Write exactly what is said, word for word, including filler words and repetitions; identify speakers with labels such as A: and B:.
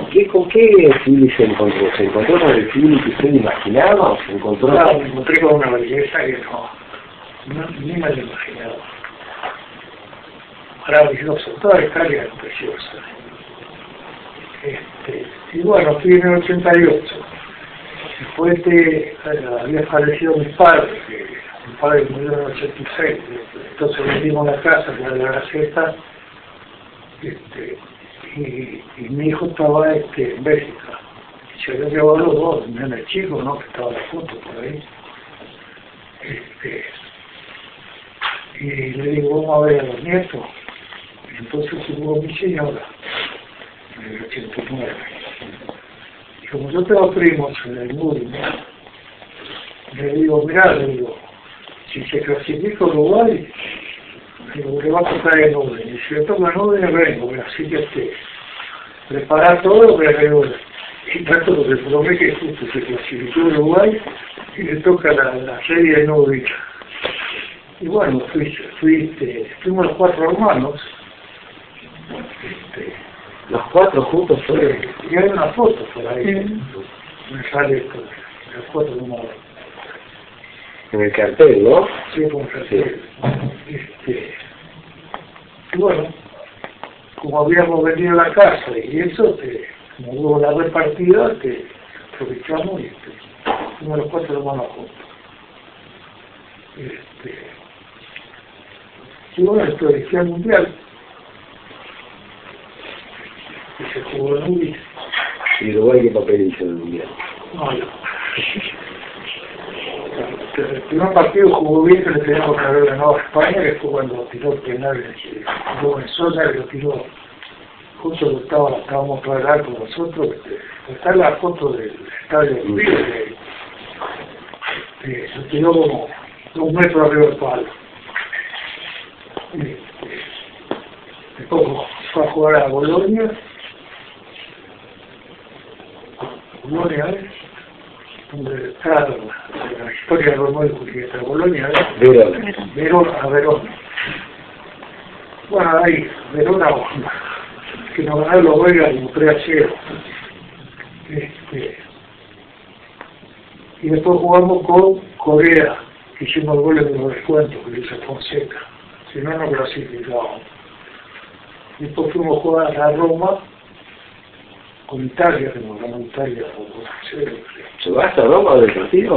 A: qué, ¿Con qué Philly se encontró? ¿Se encontró con el Philly que usted imaginaba o se encontró?
B: Claro, me encontré con una belleza que no, no ni me lo imaginaba. Maravilloso, toda la historia es preciosa. Este, y bueno, fui en el ochenta y ocho. Después de, había fallecido mis padres, que mi padre murió en el ochenta y seis, entonces vendimos la casa, que era de la Gaceta, este, y, y mi hijo estaba este, en Bélgica. Se había llevado los dos, un nene chico, ¿no? Que estaba la foto por ahí. Este, y le digo, vamos a ver a los nietos. Y entonces hubo mi señora, en el ochenta y nueve. Y como yo tengo primos en el Muri, ¿no? Le digo, mirá, le digo, si se clasifica Uruguay, digo, le va a tocar el Nube. Y si le toca el Nube, vengo, así que este, preparar todo, me digo, y tanto lo que probé que justo se clasificó Uruguay y le toca la, la serie de Nube. Y bueno, fui, fui, este, fuimos los cuatro hermanos. Este,
A: los cuatro juntos fueron.
B: Y hay una foto por ahí, sí. Me sale esto, las cuatro hermanos.
A: En el cartel, ¿no?
B: Sí, con el cartel. Sí. Este, y bueno, como habíamos venido a la casa y eso, este, como hubo la repartida, este, aprovechamos y este, fuimos los cuatro hermanos juntos. Este, y bueno, esto decía el mundial. Y se jugó en un día.
A: ¿Y Uruguay qué papel hizo en el mundial?
B: No, no. El primer partido jugó bien, que le teníamos que haber ganado a España, que fue cuando tiró el penal, jugó en Sosa, que lo tiró justo lo estaba, estábamos para el arco nosotros. Está la foto del estadio de River, que, que se tiró como dos metros arriba del palo. Y, después fue a jugar a Bolonia. Bolonia, ¿eh? Donde está la, la historia de Romeo y Julieta. Bolonia, ¿eh?
A: Verona.
B: Verona, a Verona. Bueno, ahí, Verona, que nos ganaron los belgas como tres a cero. Este, y después jugamos con Corea, que hicimos el goles de los descuentos, que dice Fonseca. Si no, no clasificábamos. Después fuimos a jugar a Roma con Italia, que nos ganó Italia por cero.
A: ¿Se va hasta Roma del partido?